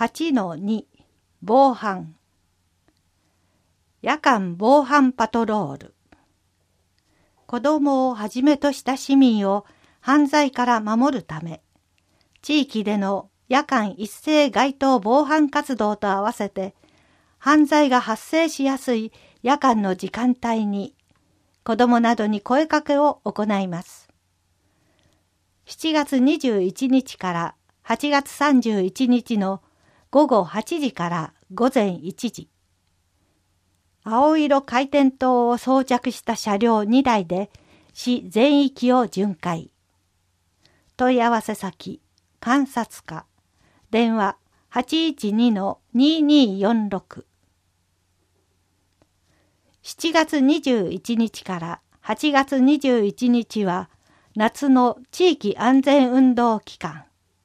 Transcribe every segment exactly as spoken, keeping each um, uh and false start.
はちのに 防犯。夜間防犯パトロール。子どもをはじめとした市民を犯罪から守るため、地域での夜間一斉街頭防犯活動と合わせて、犯罪が発生しやすい夜間の時間帯に、子どもなどに声かけを行います。しちがつにじゅういちにちからはちがつさんじゅういちにちのごごはちじからごぜんいちじ。青色回転灯を装着した車両にだいで市全域を巡回。問い合わせ先、監察課、電話 はちいちにのにーにーよんろく。しちがつにじゅういちにちからはちがつにじゅういちにちは夏の地域安全運動期間。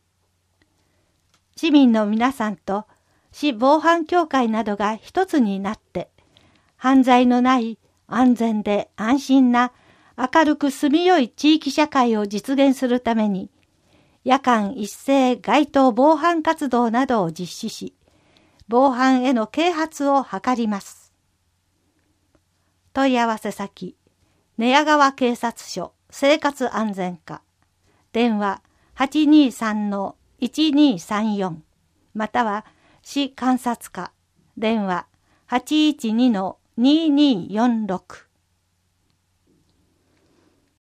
市民の皆さんと市防犯協会などが一つになって、犯罪のない安全で安心な明るく住みよい地域社会を実現するために、夜間一斉街頭防犯活動などを実施し、防犯への啓発を図ります。問い合わせ先、寝屋川警察署生活安全課、電話 はちにーさんのいちにーさんよん、または市監察課、電話 はちいちにのにーにーよんろく。